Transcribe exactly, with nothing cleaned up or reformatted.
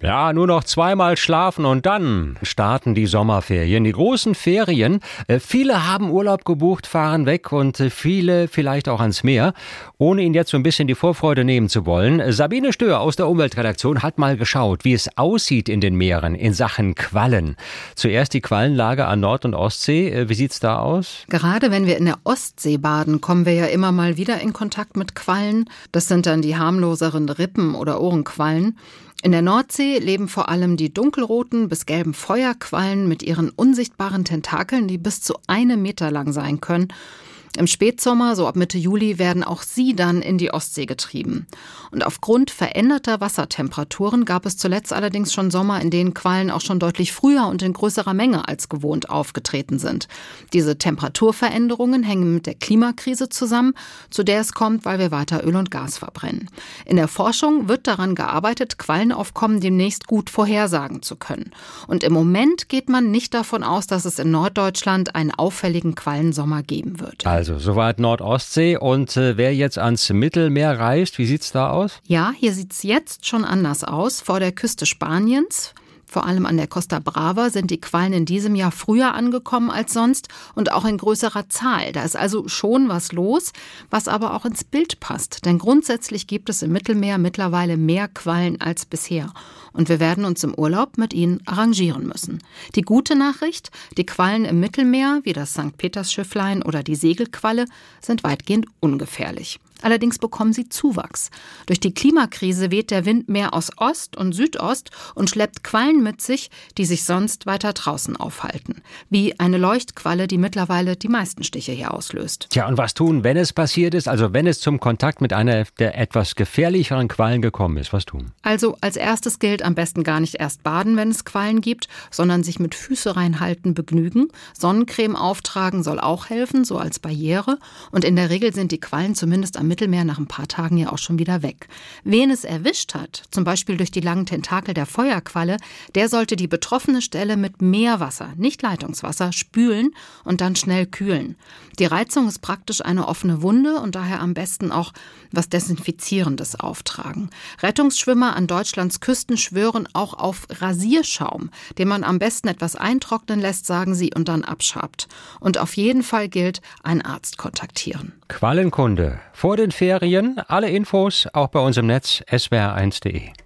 Ja, nur noch zweimal schlafen und dann starten die Sommerferien, die großen Ferien. Äh, viele haben Urlaub gebucht, fahren weg und äh, viele vielleicht auch ans Meer. Ohne Ihnen jetzt so ein bisschen die Vorfreude nehmen zu wollen, äh, Sabine Stör aus der Umweltredaktion hat mal geschaut, wie es aussieht in den Meeren in Sachen Quallen. Zuerst die Quallenlage an Nord- und Ostsee. Äh, wie sieht's da aus? Gerade wenn wir in der Ostsee baden, kommen wir ja immer mal wieder in Kontakt mit Quallen. Das sind dann die harmloseren Rippen- oder Ohrenquallen. In der Nordsee leben vor allem die dunkelroten bis gelben Feuerquallen mit ihren unsichtbaren Tentakeln, die bis zu einem Meter lang sein können. Im Spätsommer, so ab Mitte Juli, werden auch sie dann in die Ostsee getrieben. Und aufgrund veränderter Wassertemperaturen gab es zuletzt allerdings schon Sommer, in denen Quallen auch schon deutlich früher und in größerer Menge als gewohnt aufgetreten sind. Diese Temperaturveränderungen hängen mit der Klimakrise zusammen, zu der es kommt, weil wir weiter Öl und Gas verbrennen. In der Forschung wird daran gearbeitet, Quallenaufkommen demnächst gut vorhersagen zu können. Und im Moment geht man nicht davon aus, dass es in Norddeutschland einen auffälligen Quallensommer geben wird. Also, soweit Nord-Ostsee. Und äh, wer jetzt ans Mittelmeer reist, wie sieht's da aus? Ja, hier sieht's jetzt schon anders aus. Vor der Küste Spaniens, vor allem an der Costa Brava, sind die Quallen in diesem Jahr früher angekommen als sonst und auch in größerer Zahl. Da ist also schon was los, was aber auch ins Bild passt. Denn grundsätzlich gibt es im Mittelmeer mittlerweile mehr Quallen als bisher. Und wir werden uns im Urlaub mit ihnen arrangieren müssen. Die gute Nachricht, die Quallen im Mittelmeer, wie das Sankt Petersschifflein oder die Segelqualle, sind weitgehend ungefährlich. Allerdings bekommen sie Zuwachs. Durch die Klimakrise weht der Wind mehr aus Ost und Südost und schleppt Quallen mit sich, die sich sonst weiter draußen aufhalten. Wie eine Leuchtqualle, die mittlerweile die meisten Stiche hier auslöst. Tja, und was tun, wenn es passiert ist? Also wenn es zum Kontakt mit einer der etwas gefährlicheren Quallen gekommen ist, was tun? Also als erstes gilt, am besten gar nicht erst baden, wenn es Quallen gibt, sondern sich mit Füße reinhalten begnügen. Sonnencreme auftragen soll auch helfen, so als Barriere. Und in der Regel sind die Quallen zumindest am Mittelmeer nach ein paar Tagen ja auch schon wieder weg. Wen es erwischt hat, zum Beispiel durch die langen Tentakel der Feuerqualle, der sollte die betroffene Stelle mit Meerwasser, nicht Leitungswasser, spülen und dann schnell kühlen. Die Reizung ist praktisch eine offene Wunde und daher am besten auch was Desinfizierendes auftragen. Rettungsschwimmer an Deutschlands Küsten schwören auch auf Rasierschaum, den man am besten etwas eintrocknen lässt, sagen sie, und dann abschabt. Und auf jeden Fall gilt, einen Arzt kontaktieren. Quallenkunde vor den Ferien. Alle Infos auch bei uns im Netz S W R eins punkt de.